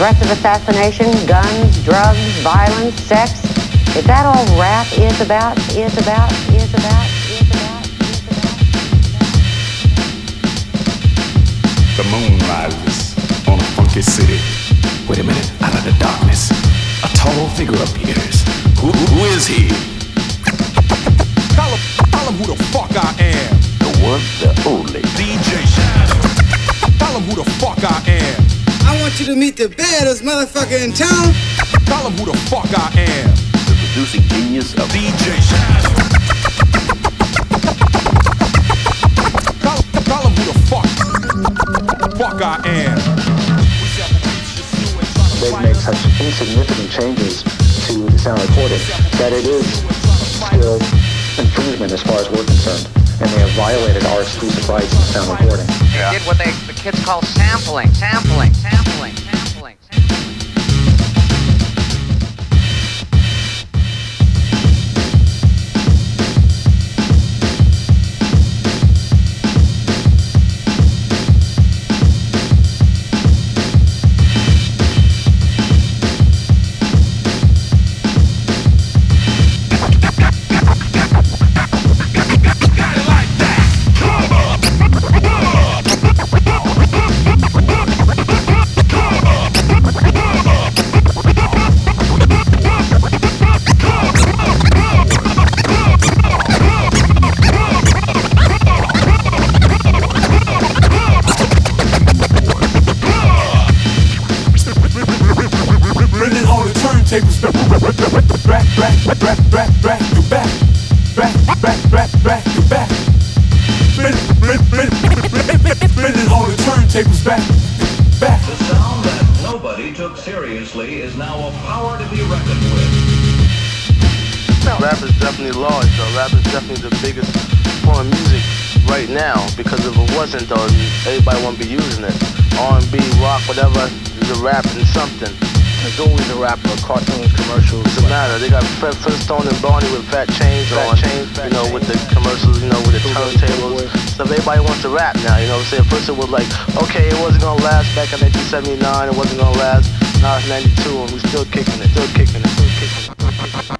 threats of assassination, guns, drugs, violence, sex. Is that all rap is about? The moon rises on a funky city. Wait a minute, out of the darkness, a tall figure appears. Who is he? Tell him who the fuck I am. The one, the only DJ Shadow. Tell him who the fuck I am. I want you to meet the baddest motherfucker in town. Tell him who the fuck I am. the producing genius of DJ Shadow. Tell him who the fuck I am. They've made such insignificant changes to the sound recording that it is still infringement as far as we're concerned, and they have violated our exclusive rights in sound recording. They did what the kids call sampling. Seriously is now a power to be reckoned with. Rap is definitely large, though. Rap is definitely the biggest form of music right now, because if it wasn't, though, everybody won't be using it. R&B, rock, whatever, is a rap and something. There's always a rapper, cartoons, commercials. Doesn't matter. They got Fred Flintstone and Barney with fat chains on, you know, with the commercials, you know, with the turntables. So everybody wants to rap now, you know what I'm saying? First it was like, okay, it wasn't gonna last back in 1979, it wasn't gonna last. Now it's 92 and we still kicking it.